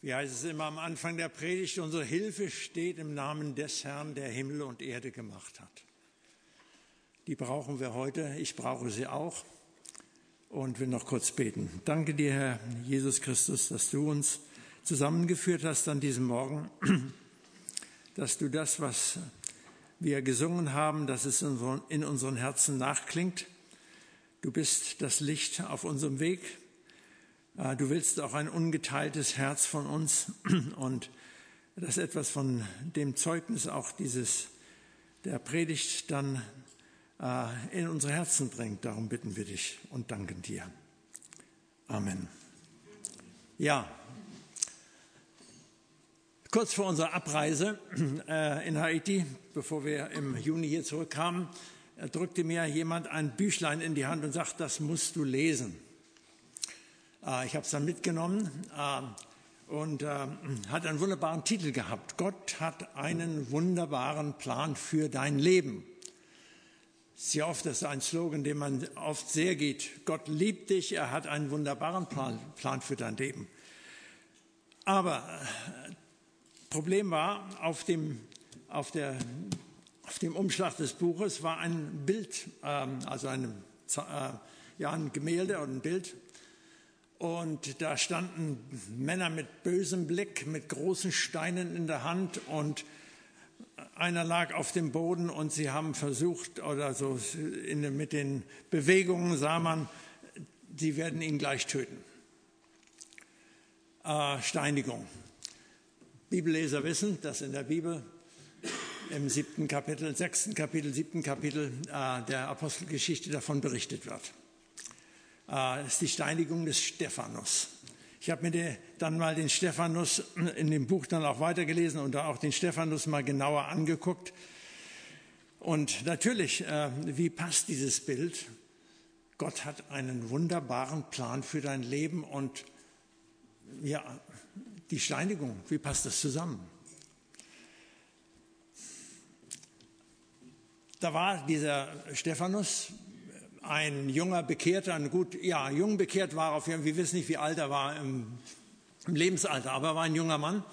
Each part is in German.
Wie heißt es immer am Anfang der Predigt? Unsere Hilfe steht im Namen des Herrn, der Himmel und Erde gemacht hat. Die brauchen wir heute. Ich brauche sie auch. Und will noch kurz beten. Danke dir, Herr Jesus Christus, dass du uns zusammengeführt hast an diesem Morgen. Dass du das, was wir gesungen haben, dass es in unseren Herzen nachklingt. Du bist das Licht auf unserem Weg. Du willst auch ein ungeteiltes Herz von uns und dass etwas von dem Zeugnis auch der Predigt dann in unsere Herzen bringt. Darum bitten wir dich und danken dir. Amen. Ja, kurz vor unserer Abreise in Haiti, bevor wir im Juni hier zurückkamen, drückte mir jemand ein Büchlein in die Hand und sagte, das musst du lesen. Ich habe es dann mitgenommen und hat einen wunderbaren Titel gehabt. Gott hat einen wunderbaren Plan für dein Leben. Sehr oft ist ein Slogan, den man oft sehr geht. Gott liebt dich, er hat einen wunderbaren Plan für dein Leben. Aber Problem war, auf dem Umschlag des Buches war ein Bild, also ein Gemälde oder ein Bild. Und da standen Männer mit bösem Blick, mit großen Steinen in der Hand und einer lag auf dem Boden und sie haben versucht, oder so mit den Bewegungen sah man, sie werden ihn gleich töten. Steinigung. Bibelleser wissen, dass in der Bibel im 6. Kapitel, 7. Kapitel der Apostelgeschichte davon berichtet wird. Das ist die Steinigung des Stephanus. Ich habe mir dann mal den Stephanus in dem Buch dann auch weitergelesen und da auch den Stephanus mal genauer angeguckt. Und natürlich, wie passt dieses Bild? Gott hat einen wunderbaren Plan für dein Leben und ja, die Steinigung, wie passt das zusammen? Da war dieser Stephanus, ein junger Bekehrter, jung bekehrt war auf jeden Fall, wir wissen nicht, wie alt er war im Lebensalter, aber er war ein junger Mann,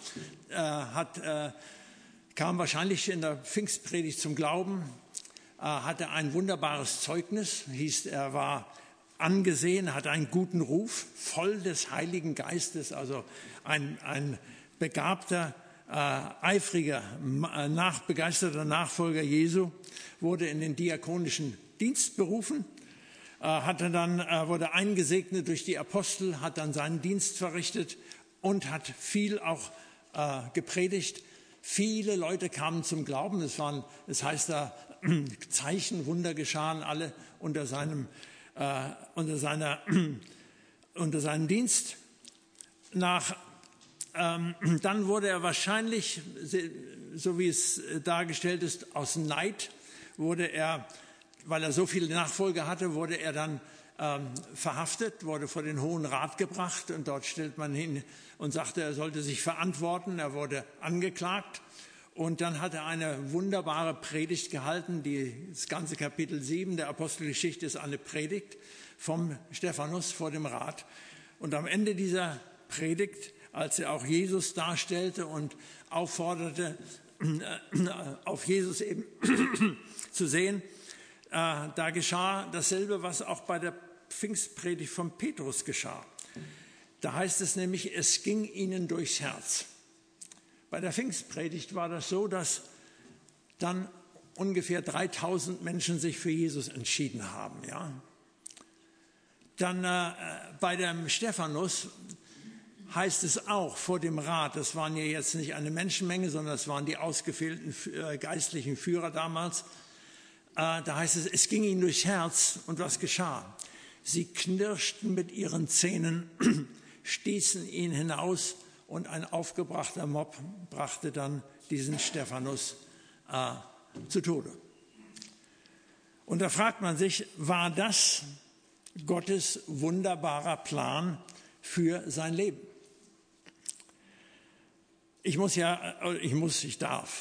kam wahrscheinlich in der Pfingstpredigt zum Glauben, hatte ein wunderbares Zeugnis, er war angesehen, hatte einen guten Ruf, voll des Heiligen Geistes, also ein begabter, eifriger, begeisterter Nachfolger Jesu, wurde in den diakonischen Dienst berufen, wurde eingesegnet durch die Apostel, hat dann seinen Dienst verrichtet und hat viel auch gepredigt. Viele Leute kamen zum Glauben. Es heißt da, Zeichen, Wunder geschahen alle unter seinem Dienst. Dann wurde er wahrscheinlich, so wie es dargestellt ist, aus Neid weil er so viele Nachfolger hatte, wurde er dann verhaftet, wurde vor den Hohen Rat gebracht und dort stellt man hin und sagte, er sollte sich verantworten. Er wurde angeklagt und dann hat er eine wunderbare Predigt gehalten. Das ganze Kapitel 7 der Apostelgeschichte ist eine Predigt vom Stephanus vor dem Rat. Und am Ende dieser Predigt, als er auch Jesus darstellte und aufforderte, auf Jesus eben zu sehen, da geschah dasselbe, was auch bei der Pfingstpredigt von Petrus geschah. Da heißt es nämlich, es ging ihnen durchs Herz. Bei der Pfingstpredigt war das so, dass dann ungefähr 3000 Menschen sich für Jesus entschieden haben. Ja? Dann bei dem Stephanus heißt es auch vor dem Rat, das waren ja jetzt nicht eine Menschenmenge, sondern das waren die ausgewählten geistlichen Führer damals. Da heißt es, es ging ihnen durchs Herz und was geschah? Sie knirschten mit ihren Zähnen, stießen ihn hinaus und ein aufgebrachter Mob brachte dann diesen Stephanus zu Tode. Und da fragt man sich, war das Gottes wunderbarer Plan für sein Leben? Ich darf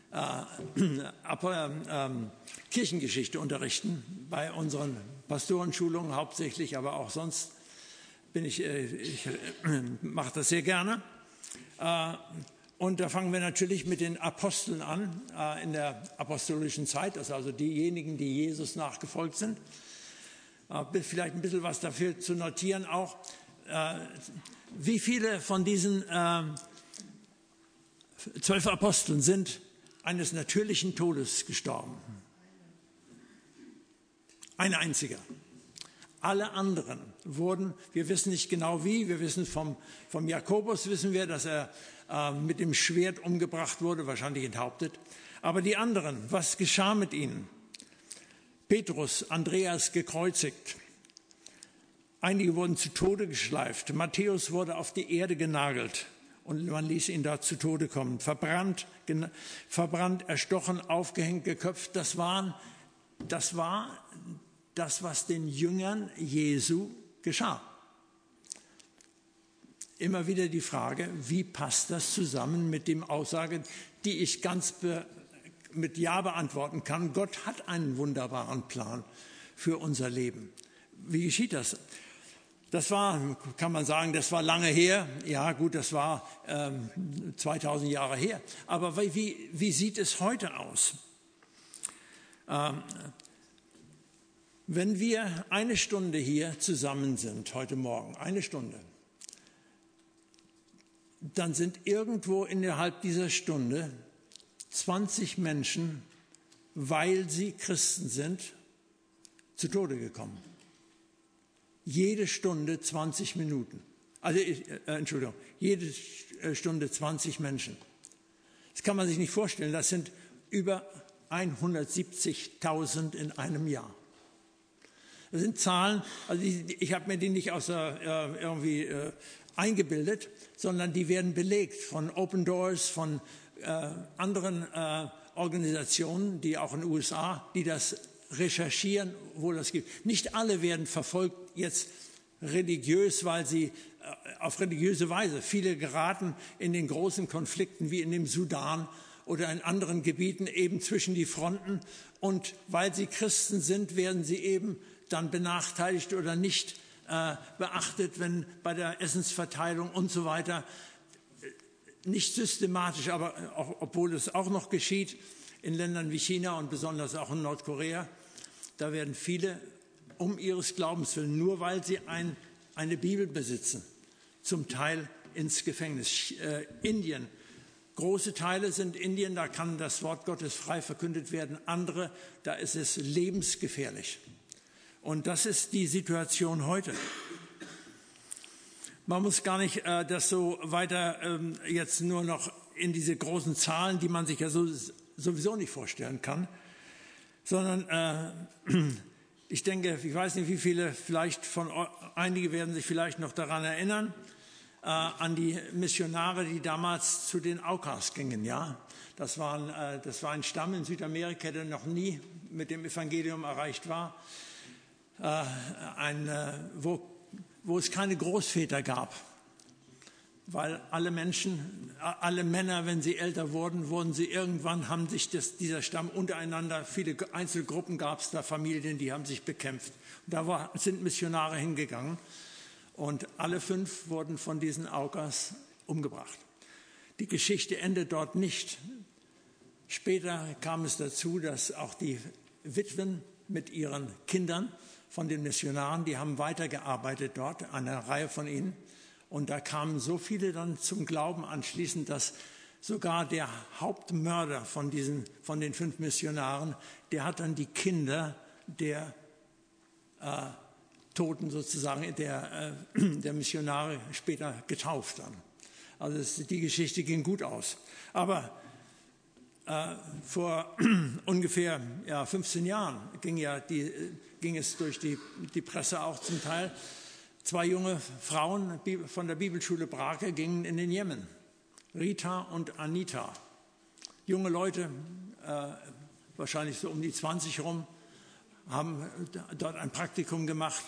Kirchengeschichte unterrichten bei unseren Pastorenschulungen hauptsächlich, aber auch sonst ich mache das sehr gerne. Und da fangen wir natürlich mit den Aposteln an, in der apostolischen Zeit, das sind also diejenigen, die Jesus nachgefolgt sind. Vielleicht ein bisschen was dafür zu notieren auch. Wie viele von diesen 12 Aposteln sind eines natürlichen Todes gestorben? Ein einziger. Alle anderen wurden, wir wissen nicht genau wie, wir wissen vom Jakobus, wissen wir, dass er mit dem Schwert umgebracht wurde, wahrscheinlich enthauptet. Aber die anderen, was geschah mit ihnen? Petrus, Andreas gekreuzigt. Einige wurden zu Tode geschleift. Matthäus wurde auf die Erde genagelt und man ließ ihn da zu Tode kommen. Verbrannt, erstochen, aufgehängt, geköpft. Das war das, was den Jüngern Jesu geschah. Immer wieder die Frage, wie passt das zusammen mit dem Aussage, die ich ganz mit Ja beantworten kann. Gott hat einen wunderbaren Plan für unser Leben. Wie geschieht das? Das war, kann man sagen, das war lange her. Ja gut, das war 2000 Jahre her. Aber wie sieht es heute aus? Wenn wir eine Stunde hier zusammen sind, heute Morgen, eine Stunde, dann sind irgendwo innerhalb dieser Stunde 20 Menschen, weil sie Christen sind, zu Tode gekommen. Jede Stunde 20 Minuten. Jede Stunde 20 Menschen. Das kann man sich nicht vorstellen. Das sind über 170.000 in einem Jahr. Das sind Zahlen, also ich habe mir die nicht eingebildet, sondern die werden belegt von Open Doors, von anderen Organisationen, die auch in den USA, die das recherchieren, wo das gibt. Nicht alle werden verfolgt jetzt religiös, weil sie auf religiöse Weise. Viele geraten in den großen Konflikten wie in dem Sudan oder in anderen Gebieten eben zwischen die Fronten. Und weil sie Christen sind, werden sie eben dann benachteiligt oder nicht beachtet, wenn bei der Essensverteilung und so weiter. Nicht systematisch, aber auch, obwohl es auch noch geschieht in Ländern wie China und besonders auch in Nordkorea. Da werden viele um ihres Glaubens willen, nur weil sie eine Bibel besitzen, zum Teil ins Gefängnis. Indien, große Teile sind Indien, da kann das Wort Gottes frei verkündet werden. Andere, da ist es lebensgefährlich. Und das ist die Situation heute. Man muss gar nicht das so weiter jetzt nur noch in diese großen Zahlen, die man sich ja sowieso nicht vorstellen kann, sondern ich denke, ich weiß nicht, wie viele, einige werden sich vielleicht noch daran erinnern, an die Missionare, die damals zu den Aukas gingen. Ja, das war ein Stamm in Südamerika, der noch nie mit dem Evangelium erreicht war, wo es keine Großväter gab, weil alle Männer, wenn sie älter wurden sie irgendwann, haben sich dieser Stamm untereinander, viele Einzelgruppen gab es da, Familien, die haben sich bekämpft. Und da sind Missionare hingegangen und alle 5 wurden von diesen Aukas umgebracht. Die Geschichte endet dort nicht. Später kam es dazu, dass auch die Witwen mit ihren Kindern von den Missionaren, die haben weitergearbeitet dort, eine Reihe von ihnen. Und da kamen so viele dann zum Glauben anschließend, dass sogar der Hauptmörder von den 5 Missionaren, der hat dann die Kinder der Toten sozusagen, der Missionare später getauft dann. Also die Geschichte ging gut aus. Aber vor ungefähr 15 Jahren ging es durch die Presse auch zum Teil. 2 junge Frauen von der Bibelschule Brake gingen in den Jemen. Rita und Anita. Junge Leute, wahrscheinlich so um die 20 rum, haben dort ein Praktikum gemacht.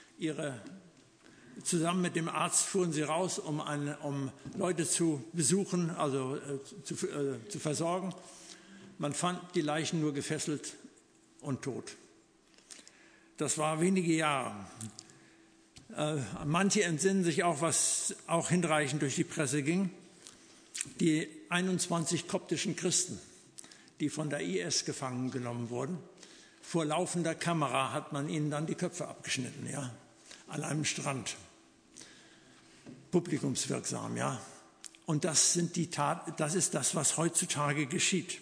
Zusammen mit dem Arzt fuhren sie raus, um Leute zu besuchen, also zu versorgen. Man fand die Leichen nur gefesselt und tot. Das war wenige Jahre. Manche entsinnen sich auch, was auch hinreichend durch die Presse ging. die 21 koptischen Christen, die von der IS gefangen genommen wurden. Vor laufender Kamera hat man ihnen dann die Köpfe abgeschnitten, ja, an einem Strand. Publikumswirksam, ja. Und das ist das, was heutzutage geschieht.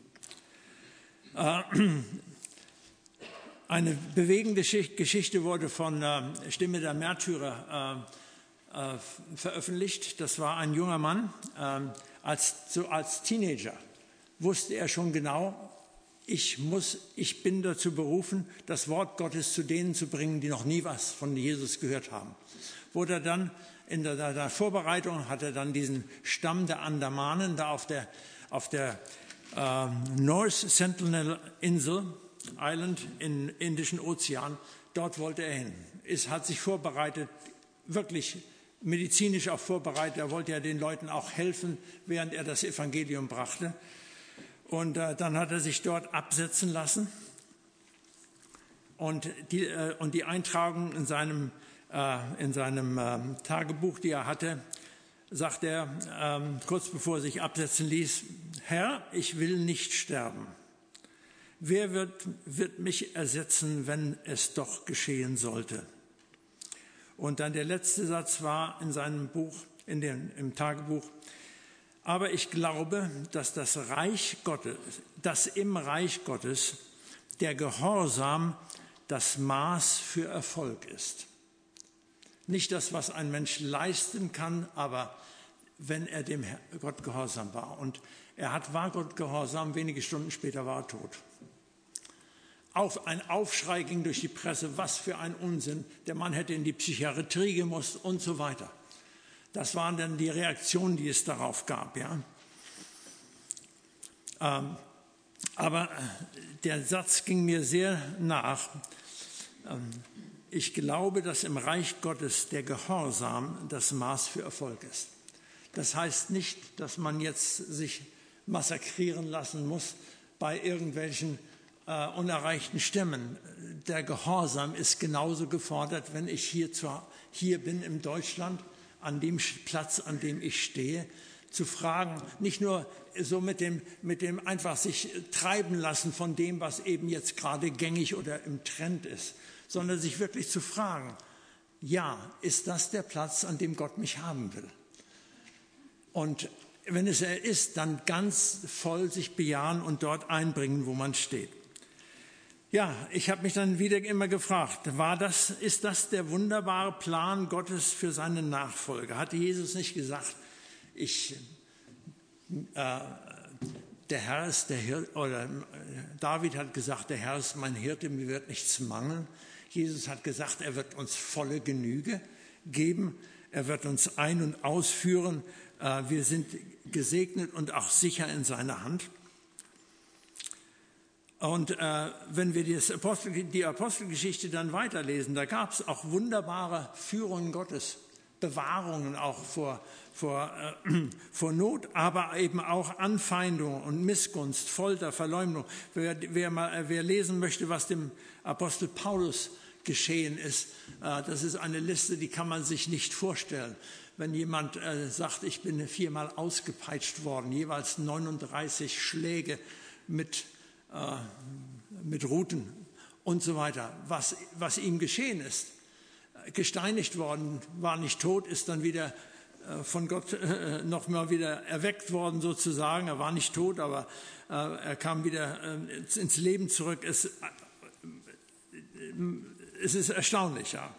Eine bewegende Geschichte wurde von Stimme der Märtyrer veröffentlicht. Das war ein junger Mann. Als Teenager wusste er schon genau, ich bin dazu berufen, das Wort Gottes zu denen zu bringen, die noch nie was von Jesus gehört haben. Wurde er dann in der Vorbereitung, hat er dann diesen Stamm der Andamanen da auf der North Sentinel Island im Indischen Ozean, dort wollte er hin. Hat sich vorbereitet, wirklich medizinisch auch vorbereitet. Er wollte ja den Leuten auch helfen, während er das Evangelium brachte. Und dann hat er sich dort absetzen lassen. Und die Eintragung in seinem Tagebuch, die er hatte, sagt er, kurz bevor er sich absetzen ließ: Herr, ich will nicht sterben. Wer wird mich ersetzen, wenn es doch geschehen sollte? Und dann der letzte Satz war in seinem Buch, im Tagebuch: Aber ich glaube, dass im Reich Gottes der Gehorsam das Maß für Erfolg ist. Nicht das, was ein Mensch leisten kann, aber wenn er dem Gott gehorsam war. Und war Gott gehorsam, wenige Stunden später war er tot. Ein Aufschrei ging durch die Presse, was für ein Unsinn, der Mann hätte in die Psychiatrie gemusst und so weiter. Das waren dann die Reaktionen, die es darauf gab. Ja. Aber der Satz ging mir sehr nach. Ich glaube, dass im Reich Gottes der Gehorsam das Maß für Erfolg ist. Das heißt nicht, dass man jetzt sich massakrieren lassen muss bei irgendwelchen unerreichten Stämmen. Der Gehorsam ist genauso gefordert, wenn ich hier bin in Deutschland, an dem Platz, an dem ich stehe, zu fragen, nicht nur so mit dem einfach sich treiben lassen von dem, was eben jetzt gerade gängig oder im Trend ist, sondern sich wirklich zu fragen, ja, ist das der Platz, an dem Gott mich haben will? Und wenn es er ist, dann ganz voll sich bejahen und dort einbringen, wo man steht. Ja, ich habe mich dann wieder immer gefragt, ist das der wunderbare Plan Gottes für seine Nachfolger? Hatte Jesus nicht gesagt, der Herr ist der Hirte, oder David hat gesagt, der Herr ist mein Hirte, mir wird nichts mangeln. Jesus hat gesagt, er wird uns volle Genüge geben, er wird uns ein- und ausführen. Wir sind gesegnet und auch sicher in seiner Hand. Und wenn wir die Apostelgeschichte dann weiterlesen, da gab es auch wunderbare Führungen Gottes, Bewahrungen auch vor Not, aber eben auch Anfeindung und Missgunst, Folter, Verleumdung. Wer lesen möchte, was dem Apostel Paulus geschehen ist, das ist eine Liste, die kann man sich nicht vorstellen. Wenn jemand sagt, ich bin 4-mal ausgepeitscht worden, jeweils 39 Schläge mit Ruten und so weiter, was ihm geschehen ist. Gesteinigt worden, war nicht tot, ist dann wieder von Gott noch mal wieder erweckt worden sozusagen. Er war nicht tot, aber er kam wieder ins Leben zurück. Es ist erstaunlich, ja.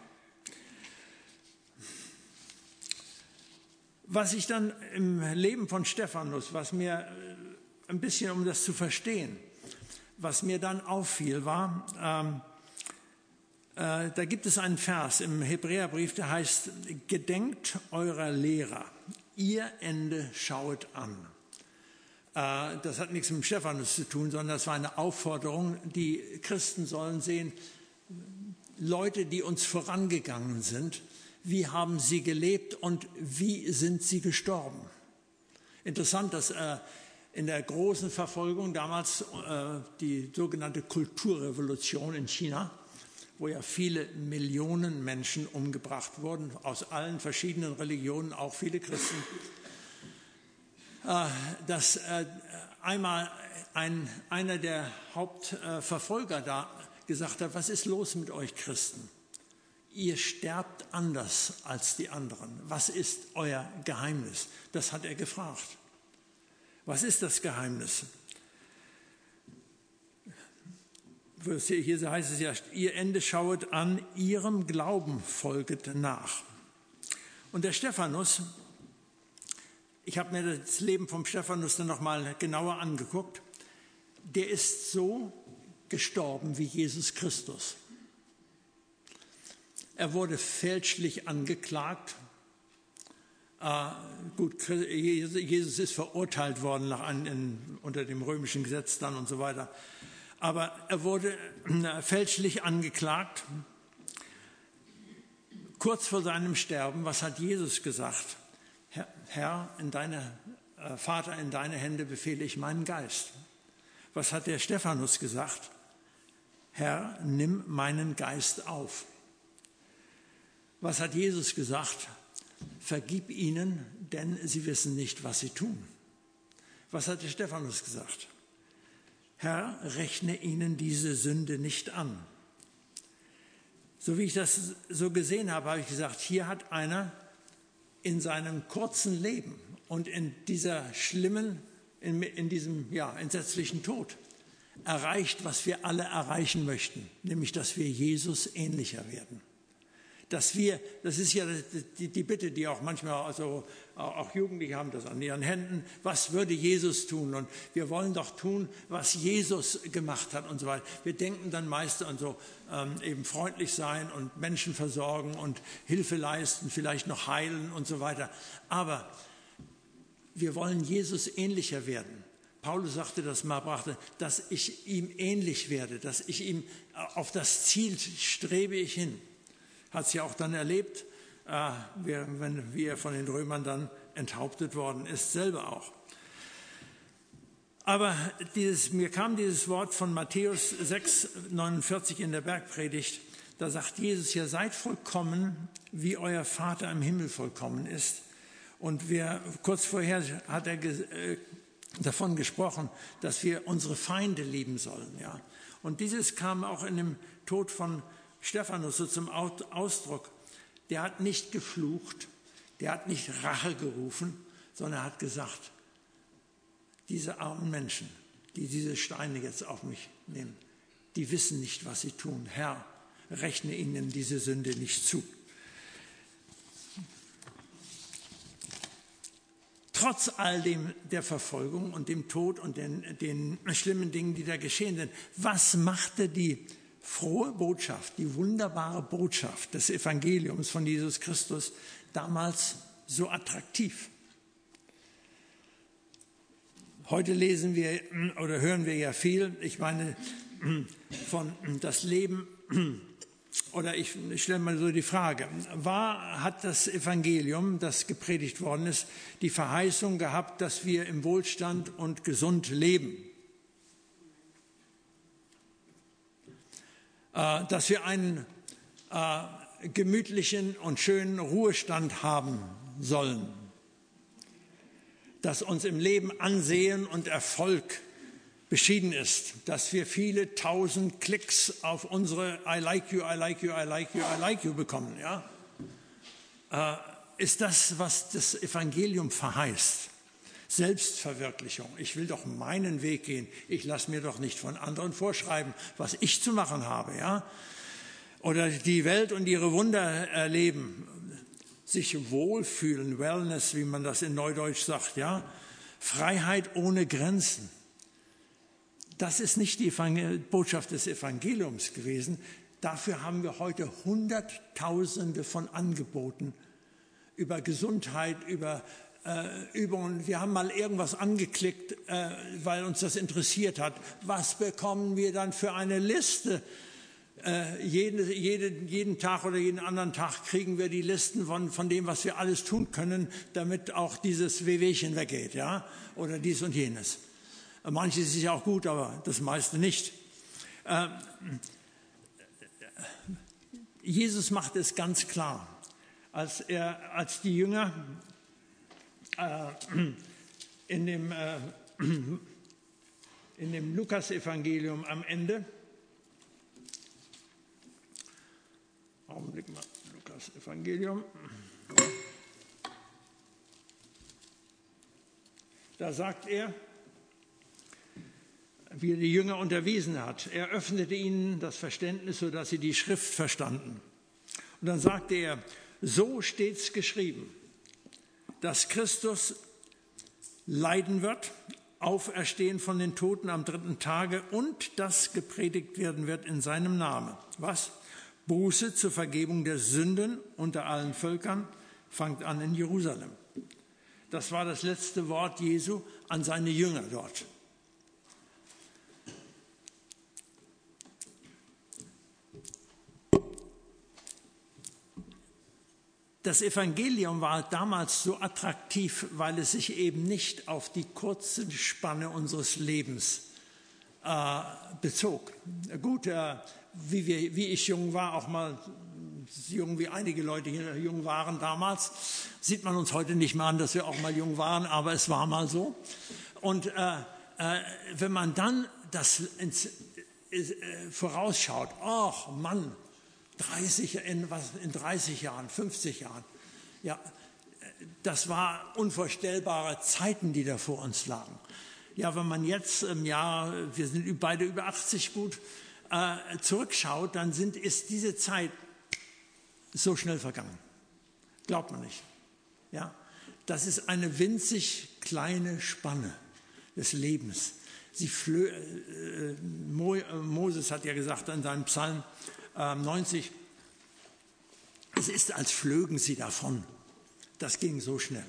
Was ich dann im Leben von Stephanus, was mir ein bisschen, um das zu verstehen, was mir dann auffiel, war, da gibt es einen Vers im Hebräerbrief, der heißt: Gedenkt eurer Lehrer, ihr Ende schauet an. Das hat nichts mit Stephanus zu tun, sondern das war eine Aufforderung, die Christen sollen sehen, Leute, die uns vorangegangen sind, wie haben sie gelebt und wie sind sie gestorben. Interessant, dass in der großen Verfolgung damals die sogenannte Kulturrevolution in China, wo ja viele Millionen Menschen umgebracht wurden, aus allen verschiedenen Religionen, auch viele Christen. dass einmal einer der Hauptverfolger da gesagt hat, was ist los mit euch Christen? Ihr sterbt anders als die anderen. Was ist euer Geheimnis? Das hat er gefragt. Was ist das Geheimnis? Hier heißt es ja, ihr Ende schauet an, ihrem Glauben folget nach. Und der Stephanus, ich habe mir das Leben vom Stephanus dann nochmal genauer angeguckt, der ist so gestorben wie Jesus Christus. Er wurde fälschlich angeklagt. Jesus ist verurteilt worden unter dem römischen Gesetz dann und so weiter. Aber er wurde fälschlich angeklagt. Kurz vor seinem Sterben, was hat Jesus gesagt? Herr, Vater, in deine Hände befehle ich meinen Geist. Was hat der Stephanus gesagt? Herr, nimm meinen Geist auf. Was hat Jesus gesagt? Vergib ihnen, denn sie wissen nicht, was sie tun. Was hat der Stephanus gesagt? Herr, rechne ihnen diese Sünde nicht an. So wie ich das so gesehen habe, habe ich gesagt, hier hat einer in seinem kurzen Leben und in diesem entsetzlichen Tod erreicht, was wir alle erreichen möchten, nämlich, dass wir Jesus ähnlicher werden. Das ist ja die Bitte, die auch manchmal, also auch Jugendliche haben das an ihren Händen, was würde Jesus tun? Und wir wollen doch tun, was Jesus gemacht hat und so weiter. Wir denken dann meist an so eben freundlich sein und Menschen versorgen und Hilfe leisten, vielleicht noch heilen und so weiter. Aber wir wollen Jesus ähnlicher werden. Paulus sagte das mal, dass ich ihm ähnlich werde, dass ich ihm auf das Ziel strebe ich hin. Hat es ja auch dann erlebt, wie er von den Römern dann enthauptet worden ist, selber auch. Aber mir kam dieses Wort von Matthäus 6,49 in der Bergpredigt, da sagt Jesus ja, seid vollkommen, wie euer Vater im Himmel vollkommen ist. Und kurz vorher hat er davon gesprochen, dass wir unsere Feinde lieben sollen. Ja. Und dieses kam auch in dem Tod von Stephanus so zum Ausdruck. Der hat nicht geflucht, der hat nicht Rache gerufen, sondern er hat gesagt, diese armen Menschen, die diese Steine jetzt auf mich nehmen, die wissen nicht, was sie tun. Herr, rechne ihnen diese Sünde nicht zu. Trotz all der Verfolgung und dem Tod und den schlimmen Dingen, die da geschehen sind, was machte die frohe Botschaft, die wunderbare Botschaft des Evangeliums von Jesus Christus damals so attraktiv? Heute lesen wir oder hören wir ja viel, ich meine, von das Leben, oder ich stelle mal so die Frage, hat das Evangelium, das gepredigt worden ist, die Verheißung gehabt, dass wir im Wohlstand und gesund leben? Dass wir einen gemütlichen und schönen Ruhestand haben sollen, dass uns im Leben Ansehen und Erfolg beschieden ist, dass wir viele tausend Klicks auf unsere I like you, I like you, I like you, I like you bekommen. Ja? Ist das, was das Evangelium verheißt? Selbstverwirklichung. Ich will doch meinen Weg gehen. Ich lasse mir doch nicht von anderen vorschreiben, was ich zu machen habe. Ja? Oder die Welt und ihre Wunder erleben. Sich wohlfühlen, Wellness, wie man das in Neudeutsch sagt. Ja? Freiheit ohne Grenzen. Das ist nicht die Botschaft des Evangeliums gewesen. Dafür haben wir heute Hunderttausende von Angeboten über Gesundheit, über Übungen. Wir haben mal irgendwas angeklickt, weil uns das interessiert hat. Was bekommen wir dann für eine Liste? Jeden Tag oder jeden anderen Tag kriegen wir die Listen von dem, was wir alles tun können, damit auch dieses Wehwehchen weggeht, ja? Oder dies und jenes. Manches ist ja auch gut, aber das meiste nicht. Jesus macht es ganz klar, als die Jünger in dem Lukas-Evangelium am Ende. Augenblick mal, Lukas-Evangelium. Da sagt er, wie er die Jünger unterwiesen hat. Er öffnete ihnen das Verständnis, sodass sie die Schrift verstanden. Und dann sagte er, so steht's geschrieben, dass Christus leiden wird, auferstehen von den Toten am 3. Tage und dass gepredigt werden wird in seinem Namen. Was? Buße zur Vergebung der Sünden unter allen Völkern, fängt an in Jerusalem. Das war das letzte Wort Jesu an seine Jünger dort. Das Evangelium war damals so attraktiv, weil es sich eben nicht auf die kurze Spanne unseres Lebens bezog. Gut, wie ich jung war, auch mal jung wie einige Leute hier jung waren damals, sieht man uns heute nicht mehr an, dass wir auch mal jung waren, aber es war mal so. Und wenn man dann das vorausschaut, ach Mann, 30 in 30 Jahren, 50 Jahren, ja, das war unvorstellbare Zeiten, die da vor uns lagen. Ja, wenn man jetzt im Jahr, wir sind beide über 80 gut, zurückschaut, dann ist diese Zeit so schnell vergangen. Glaubt man nicht. Ja, das ist eine winzig kleine Spanne des Lebens. Moses hat ja gesagt in seinem Psalm 90, es ist, als flögen sie davon. Das ging so schnell.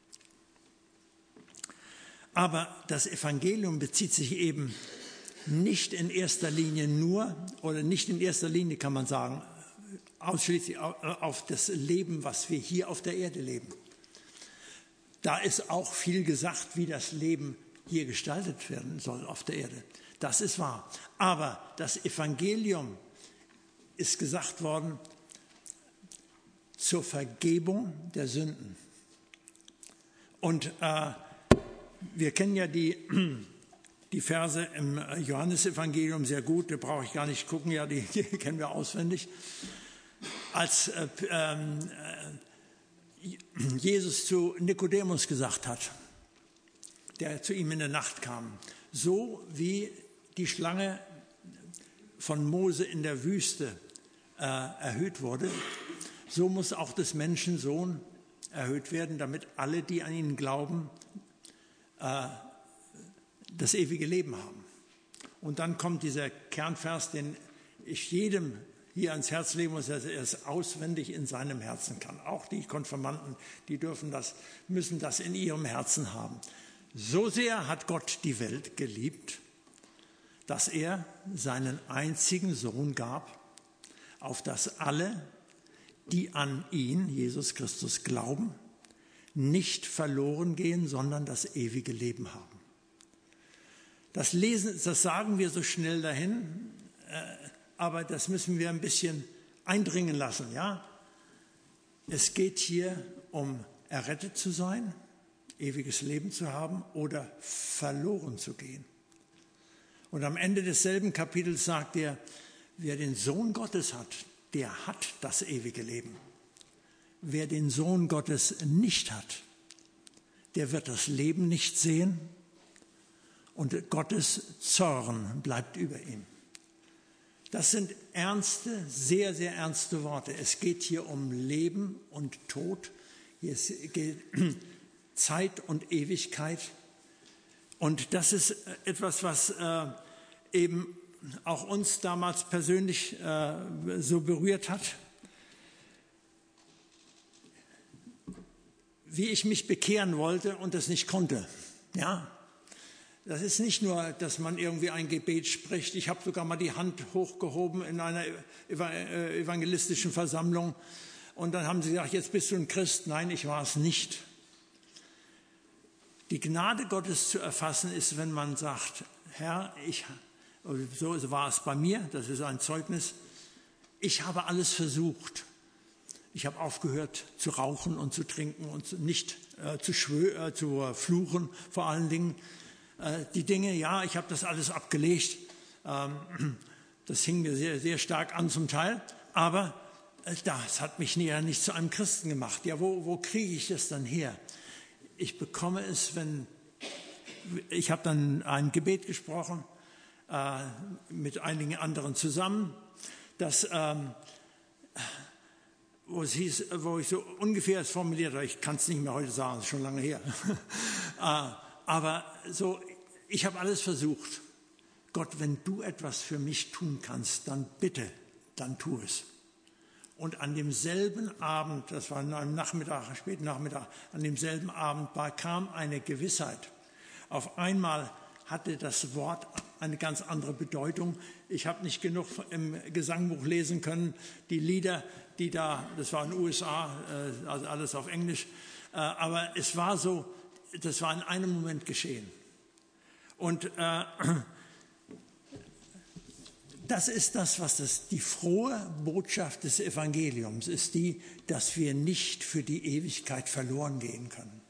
Aber das Evangelium bezieht sich eben nicht in erster Linie nur, oder nicht in erster Linie kann man sagen, ausschließlich auf das Leben, was wir hier auf der Erde leben. Da ist auch viel gesagt, wie das Leben hier gestaltet werden soll auf der Erde. Das ist wahr. Aber das Evangelium ist gesagt worden zur Vergebung der Sünden. Und wir kennen ja die Verse im Johannesevangelium sehr gut, da brauche ich gar nicht gucken, ja, die kennen wir auswendig. Als Jesus zu Nikodemus gesagt hat, der zu ihm in der Nacht kam, so wie die Schlange von Mose in der Wüste erhöht wurde, so muss auch des Menschen Sohn erhöht werden, damit alle, die an ihn glauben, das ewige Leben haben. Und dann kommt dieser Kernvers, den ich jedem hier ans Herz legen muss, dass er es auswendig in seinem Herzen kann. Auch die Konfirmanden, die müssen das in ihrem Herzen haben. So sehr hat Gott die Welt geliebt, dass er seinen einzigen Sohn gab, auf dass alle, die an ihn, Jesus Christus, glauben, nicht verloren gehen, sondern das ewige Leben haben. Das sagen wir so schnell dahin, aber das müssen wir ein bisschen eindringen lassen. Ja? Es geht hier um errettet zu sein, ewiges Leben zu haben oder verloren zu gehen. Und am Ende desselben Kapitels sagt er, wer den Sohn Gottes hat, der hat das ewige Leben. Wer den Sohn Gottes nicht hat, der wird das Leben nicht sehen und Gottes Zorn bleibt über ihm. Das sind ernste, sehr, sehr ernste Worte. Es geht hier um Leben und Tod. Es geht Zeit und Ewigkeit. Und das ist etwas, was eben auch uns damals persönlich so berührt hat. Wie ich mich bekehren wollte und das nicht konnte. Ja, das ist nicht nur, dass man irgendwie ein Gebet spricht. Ich habe sogar mal die Hand hochgehoben in einer evangelistischen Versammlung. Und dann haben sie gesagt, jetzt bist du ein Christ. Nein, ich war es nicht. Die Gnade Gottes zu erfassen ist, wenn man sagt, Herr, so war es bei mir, das ist ein Zeugnis, ich habe alles versucht. Ich habe aufgehört zu rauchen und zu trinken und nicht zu fluchen, vor allen Dingen. Die Dinge, ja, ich habe das alles abgelegt. Das hing mir sehr, sehr stark an zum Teil. Aber das hat mich nicht zu einem Christen gemacht. Ja, wo kriege ich das dann her? Ich bekomme es, ich habe dann ein Gebet gesprochen, mit einigen anderen zusammen, wo ich so ungefähr es formuliert habe, ich kann es nicht mehr heute sagen, es ist schon lange her. Aber so, ich habe alles versucht. Gott, wenn du etwas für mich tun kannst, dann bitte, dann tu es. Und an demselben Abend, das war am Nachmittag, späten Nachmittag, an demselben Abend kam eine Gewissheit. Auf einmal hatte das Wort eine ganz andere Bedeutung. Ich habe nicht genug im Gesangbuch lesen können. Die Lieder, das war in den USA, also alles auf Englisch. Aber es war so, das war in einem Moment geschehen. Und das ist das, was die frohe Botschaft des Evangeliums ist, dass wir nicht für die Ewigkeit verloren gehen können.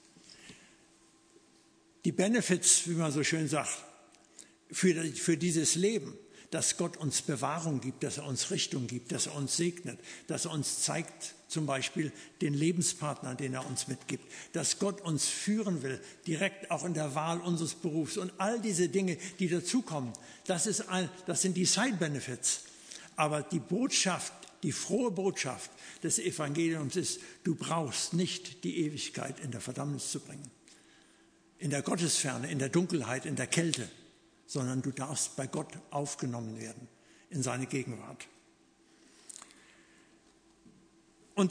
Die Benefits, wie man so schön sagt, für dieses Leben, dass Gott uns Bewahrung gibt, dass er uns Richtung gibt, dass er uns segnet, dass er uns zeigt, zum Beispiel den Lebenspartner, den er uns mitgibt, dass Gott uns führen will, direkt auch in der Wahl unseres Berufs und all diese Dinge, die dazukommen, das sind die Side-Benefits. Aber die Botschaft, die frohe Botschaft des Evangeliums ist, du brauchst nicht die Ewigkeit in der Verdammnis zu bringen, in der Gottesferne, in der Dunkelheit, in der Kälte, sondern du darfst bei Gott aufgenommen werden in seine Gegenwart. Und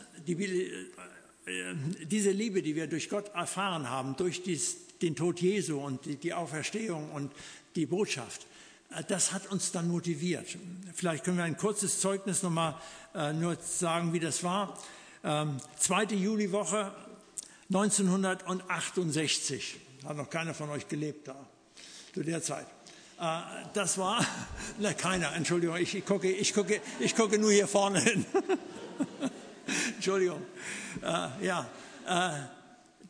diese Liebe, die wir durch Gott erfahren haben, durch den Tod Jesu und die Auferstehung und die Botschaft, das hat uns dann motiviert. Vielleicht können wir ein kurzes Zeugnis nochmal nur sagen, wie das war. 2. Juliwoche 1968, hat noch keiner von euch gelebt da, zu der Zeit. Das war, keiner, Entschuldigung, ich gucke nur hier vorne hin. Entschuldigung. Da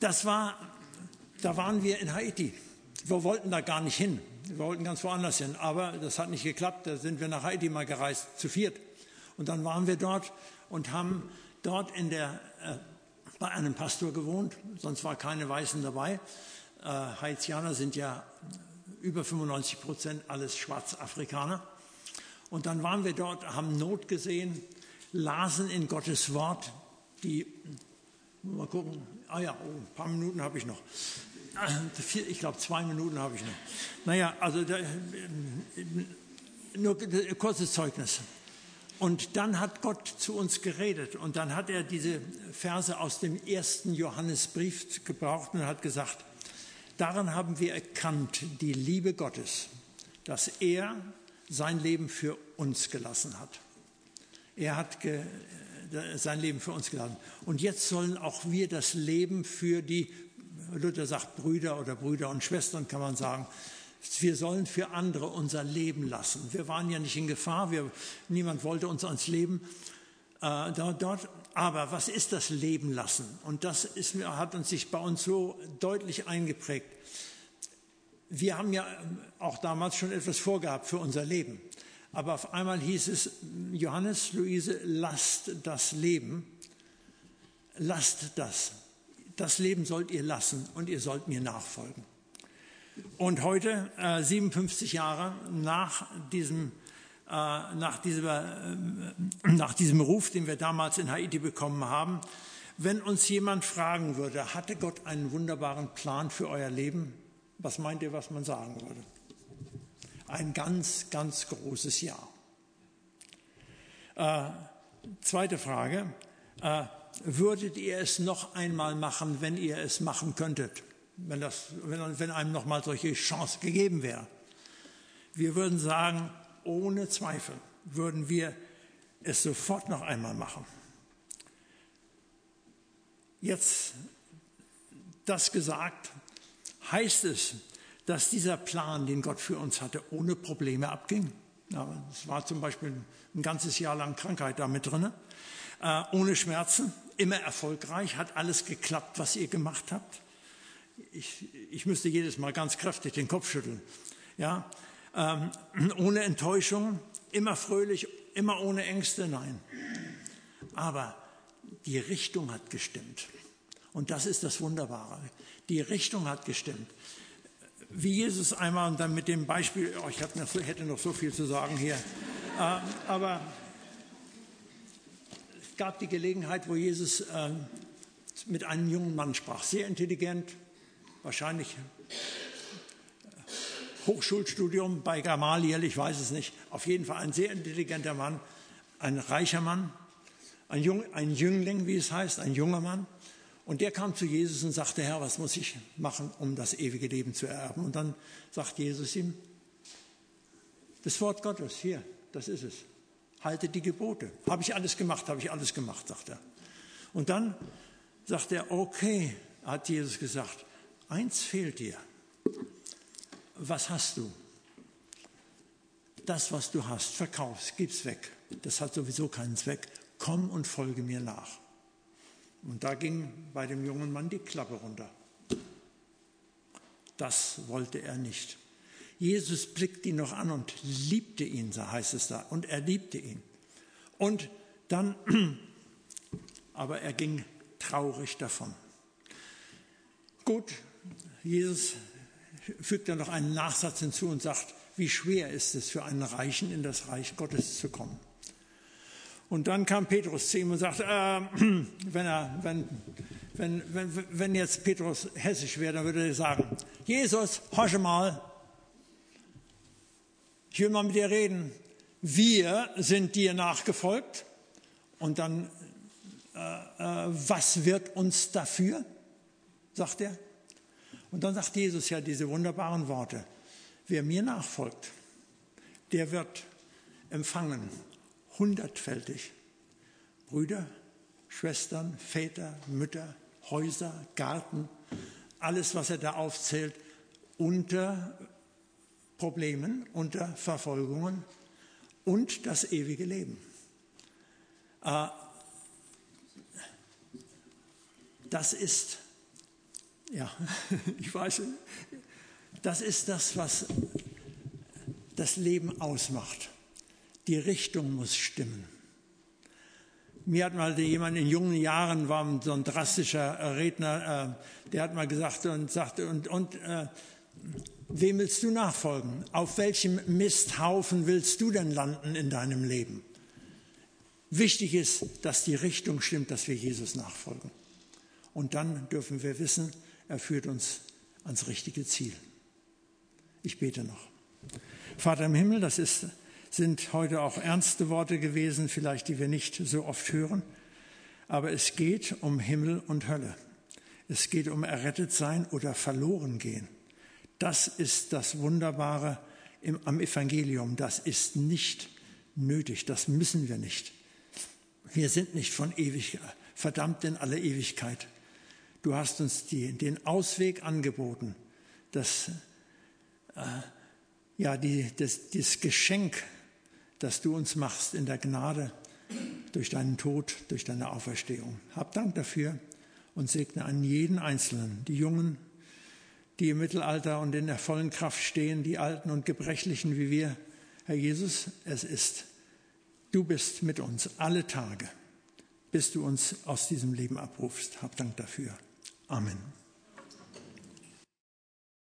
waren wir in Haiti. Wir wollten da gar nicht hin. Wir wollten ganz woanders hin, aber das hat nicht geklappt. Da sind wir nach Haiti mal gereist, zu viert. Und dann waren wir dort und haben dort bei einem Pastor gewohnt, sonst war keine Weißen dabei. Haitianer sind ja über 95% alles Schwarzafrikaner. Und dann waren wir dort, haben Not gesehen, lasen in Gottes Wort, mal gucken, ein paar Minuten habe ich noch. Ich glaube, 2 Minuten habe ich noch. Naja, also nur ein kurzes Zeugnis. Und dann hat Gott zu uns geredet und dann hat er diese Verse aus dem 1. Johannesbrief gebraucht und hat gesagt, daran haben wir erkannt, die Liebe Gottes, dass er sein Leben für uns gelassen hat. Er hat sein Leben für uns gelassen. Und jetzt sollen auch wir das Leben für die, Luther sagt Brüder oder Brüder und Schwestern, kann man sagen, wir sollen für andere unser Leben lassen. Wir waren ja nicht in Gefahr, niemand wollte uns ans Leben dort. Aber was ist das Leben lassen? Und das hat sich bei uns so deutlich eingeprägt. Wir haben ja auch damals schon etwas vorgehabt für unser Leben. Aber auf einmal hieß es, Johannes, Luise, lasst das Leben, lasst das. Das Leben sollt ihr lassen und ihr sollt mir nachfolgen. Und heute, 57 Jahre nach diesem Ruf, den wir damals in Haiti bekommen haben, wenn uns jemand fragen würde, hatte Gott einen wunderbaren Plan für euer Leben? Was meint ihr, was man sagen würde? Ein ganz, ganz großes Ja. Zweite Frage. Würdet ihr es noch einmal machen, wenn ihr es machen könntet? Wenn einem noch mal solche Chance gegeben wäre? Wir würden sagen, ohne Zweifel würden wir es sofort noch einmal machen. Jetzt das gesagt, heißt es, dass dieser Plan, den Gott für uns hatte, ohne Probleme abging. Es war zum Beispiel ein ganzes Jahr lang Krankheit da mit drin, ohne Schmerzen. immer erfolgreich, hat alles geklappt, was ihr gemacht habt. Ich müsste jedes Mal ganz kräftig den Kopf schütteln. Ja? Ohne Enttäuschung, immer fröhlich, immer ohne Ängste, nein. Aber die Richtung hat gestimmt. Und das ist das Wunderbare. Die Richtung hat gestimmt. Wie Jesus einmal, und dann mit dem Beispiel, ich hätte noch so viel zu sagen hier, aber es gab die Gelegenheit, wo Jesus mit einem jungen Mann sprach, sehr intelligent, wahrscheinlich Hochschulstudium bei Gamaliel, ich weiß es nicht, auf jeden Fall ein sehr intelligenter Mann, ein reicher Mann, ein Jüngling, wie es heißt, ein junger Mann. Und der kam zu Jesus und sagte, Herr, was muss ich machen, um das ewige Leben zu ererben? Und dann sagt Jesus ihm, das Wort Gottes, hier, das ist es. Haltet die Gebote. Habe ich alles gemacht, sagt er. Und dann sagt er, okay, hat Jesus gesagt, eins fehlt dir. Was hast du? Das, was du hast, verkaufst, gib's weg. Das hat sowieso keinen Zweck. Komm und folge mir nach. Und da ging bei dem jungen Mann die Klappe runter. Das wollte er nicht. Jesus blickte ihn noch an und liebte ihn, so heißt es da. Und er liebte ihn. Und dann, aber er ging traurig davon. Gut, Jesus fügt dann noch einen Nachsatz hinzu und sagt, wie schwer ist es für einen Reichen, in das Reich Gottes zu kommen. Und dann kam Petrus zu ihm und sagte, wenn jetzt Petrus hessisch wäre, dann würde er sagen, Jesus, horche mal, ich will mal mit dir reden. Wir sind dir nachgefolgt. Und dann, was wird uns dafür, sagt er. Und dann sagt Jesus ja diese wunderbaren Worte, wer mir nachfolgt, der wird empfangen, hundertfältig. Brüder, Schwestern, Väter, Mütter, Häuser, Garten, alles, was er da aufzählt, unter Problemen, unter Verfolgungen und das ewige Leben. Das ist, ja, ich weiß, das ist das, was das Leben ausmacht. Die Richtung muss stimmen. Mir hat mal jemand in jungen Jahren, war so ein drastischer Redner, der hat mal gesagt und sagte, wem willst du nachfolgen? Auf welchem Misthaufen willst du denn landen in deinem Leben? Wichtig ist, dass die Richtung stimmt, dass wir Jesus nachfolgen. Und dann dürfen wir wissen, er führt uns ans richtige Ziel. Ich bete noch. Vater im Himmel, das sind heute auch ernste Worte gewesen, vielleicht die wir nicht so oft hören. Aber es geht um Himmel und Hölle. Es geht um errettet sein oder verloren gehen. Das ist das Wunderbare am Evangelium. Das ist nicht nötig, das müssen wir nicht. Wir sind nicht von ewig verdammt in alle Ewigkeit. Du hast uns den Ausweg angeboten, das Geschenk, das du uns machst in der Gnade durch deinen Tod, durch deine Auferstehung. Hab Dank dafür und segne an jeden Einzelnen, die Jungen, die im Mittelalter und in der vollen Kraft stehen, die Alten und Gebrechlichen wie wir. Herr Jesus, du bist mit uns alle Tage, bis du uns aus diesem Leben abrufst. Hab Dank dafür. Amen.